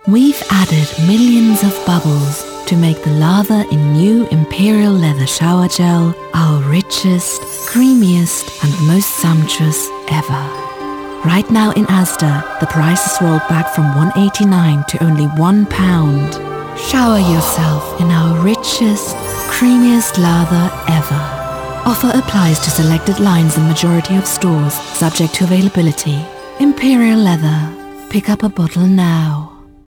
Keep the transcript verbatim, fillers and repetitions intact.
We've added millions of bubbles to make the lather in new Imperial Leather Shower Gel our richest, creamiest and most sumptuous ever. Right now in Asda, the price is rolled back from one eighty-nine to only one pound. Shower yourself in our richest, creamiest lather ever. Offer applies to selected lines in majority of stores, subject to availability. Imperial Leather. Pick up a bottle now.